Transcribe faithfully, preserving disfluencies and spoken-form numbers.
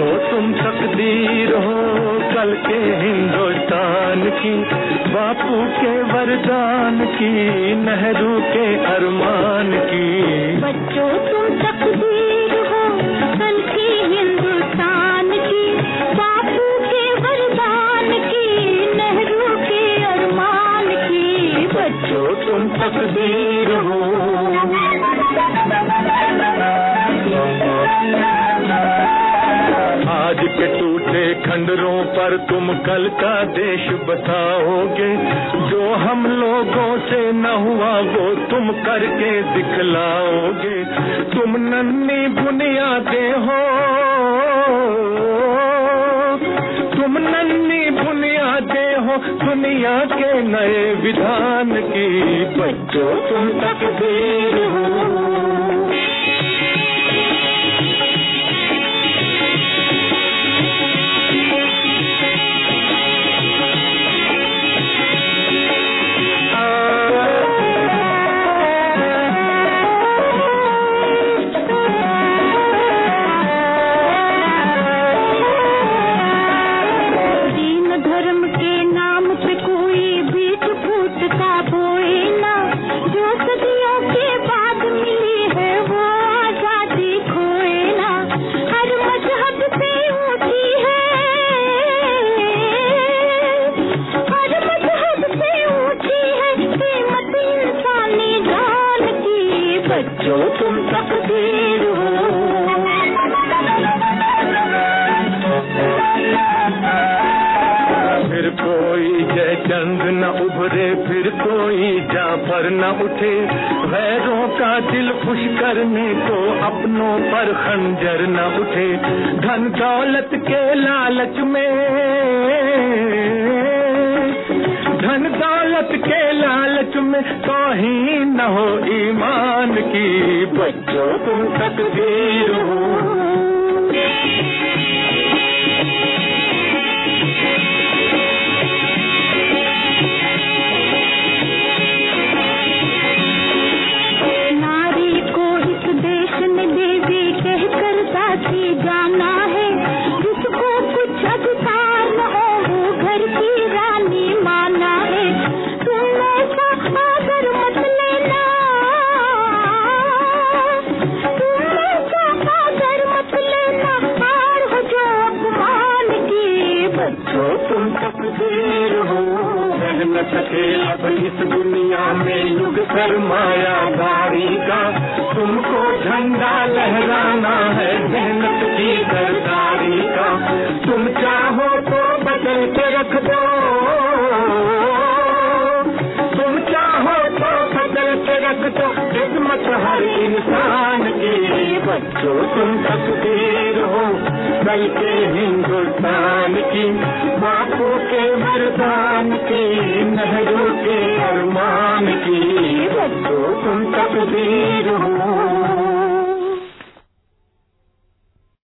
बच्चों तुम तकदीर हो कल के हिंदुस्तान की, बापू के वरदान की, नेहरू के अरमान की। बच्चों तुम तकदीर हो कल के हिंदुस्तान की, बापू के वरदान की, नेहरू के अरमान की। बच्चों तुम तकदीर हो। आज के टूटे खंडरों पर तुम कल का देश बताओगे, जो हम लोगों से न हुआ वो तुम करके दिखलाओगे। तुम नन्ही बुनियादें हो, तुम नन्ही बुनियादें हो दुनिया के नए विधान की। बच्चों तुम तकदीर हो। न उठे गैरों का दिल खुश करने को, अपनों पर खंजर न उठे। धन दौलत के लालच में, धन दौलत के लालच में तौहीन न हो ईमान की। बच्चों तुम तकदीर हो। सके अब इस दुनिया में युग सरमायादारी का, तुमको झंडा लहराना है मेहनत की सरदारी का। तुम चाहो तो बदल के रख दो, तुम चाहो तो बदल के रख दो किस्मत हर इंसान की। बच्चों तुम तकदीर हो कल के हिंदुस्तान की, बापू के वरदान की, नेहरू के अरमान की। बच्चों तुम तकदीर